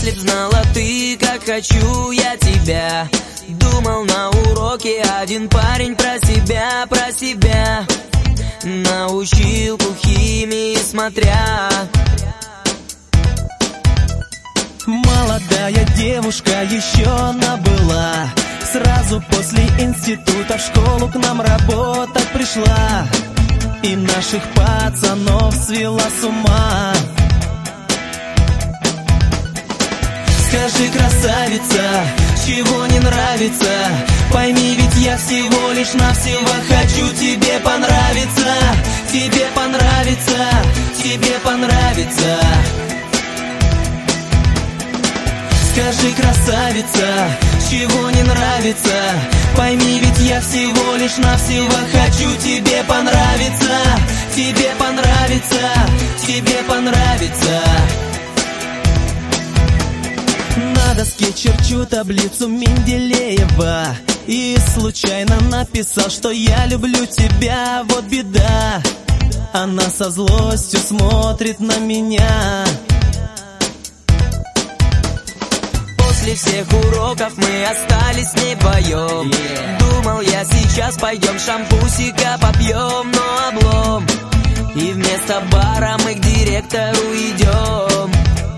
Если б знала ты, как хочу я тебя. Думал на уроке один парень про себя на училку химии смотря. Молодая девушка еще она была. Сразу после института в школу к нам работать пришла. И наших пацанов свела с ума. Скажи, красавица, чего не нравится? Пойми, ведь я всего лишь навсего хочу тебе понравиться. Тебе понравится, тебе понравится. Скажи, красавица, чего не нравится? Пойми, ведь я всего лишь навсего хочу тебе понравиться. Тебе понравится, тебе понравится. На доске черчу таблицу Менделеева и случайно написал, что я люблю тебя, вот беда. Она со злостью смотрит на меня. После всех уроков мы остались с ней вдвоем. Думал я, сейчас пойдем шампусика попьем, но облом. И вместо бара мы к директору идем.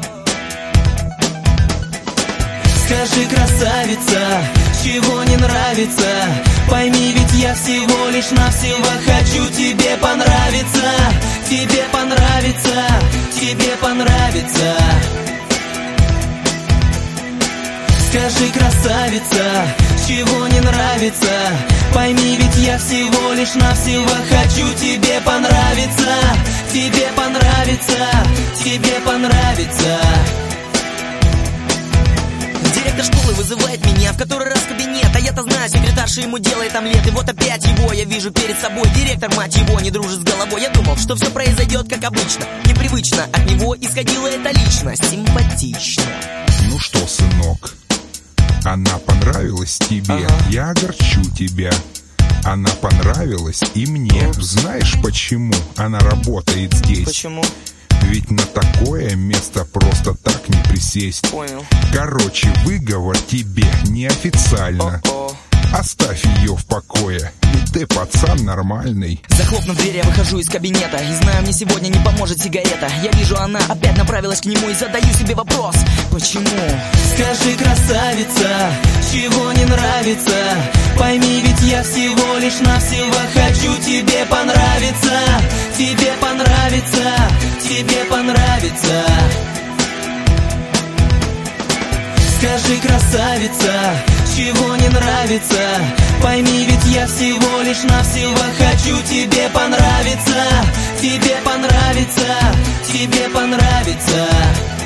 Скажи, красавица, чего не нравится? Пойми, ведь я всего лишь навсего хочу тебе понравиться. Тебе понравится, тебе понравится. Скажи, красавица, чего не нравится? Пойми, ведь я всего лишь навсего хочу тебе понравиться. Тебе понравится, тебе понравится. Директор школы вызывает меня в который раз в кабинет. А я-то знаю, секретарша ему делает омлет. И вот опять его я вижу перед собой. Директор, мать его, не дружит с головой. Я думал, что все произойдет как обычно. Непривычно, от него исходила эта личность. Симпатично. Ну что, сынок, она понравилась тебе, я огорчу тебя. Она понравилась и мне. Знаешь, почему она работает здесь? Почему? Ведь на такое место просто так не присесть. Понял. Короче, выговор тебе неофициально. Оставь ее в покое, ведь ты пацан нормальный. Захлопнув дверь, я выхожу из кабинета. И знаю, мне сегодня не поможет сигарета. Я вижу, она опять направилась к нему. И задаю себе вопрос, почему? Скажи, красавица, чего не нравится? Пойми, ведь я всего лишь навсего хочу тебе понравиться. Тебе понравится, тебе понравится. Скажи, красавица, чего не нравится? Пойми, ведь я всего лишь навсего хочу тебе понравиться. Тебе понравится, тебе понравится.